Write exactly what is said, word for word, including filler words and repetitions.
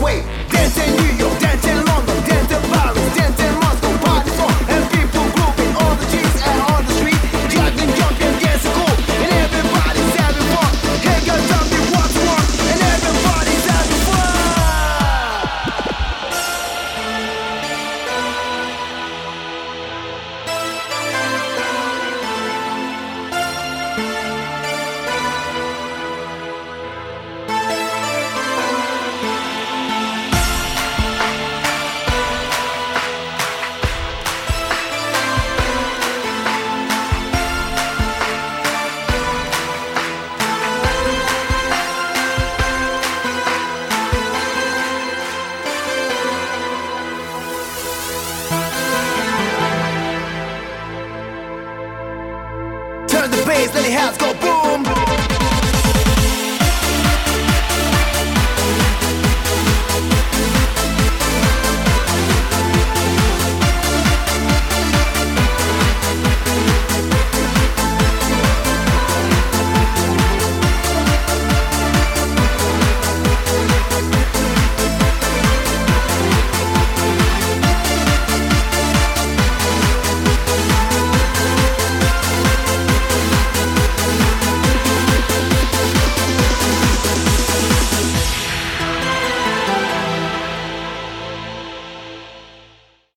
Broadway, dance in New York, dance in London, dance in Paris, dance in Moscow, parties on, and people grooving on the streets and on the street, juggling, jumping, dancing cool, and everybody's having fun. Hey girl, tell me what's wrong, and everybody's having fun. Turn the bass, let it house go boom.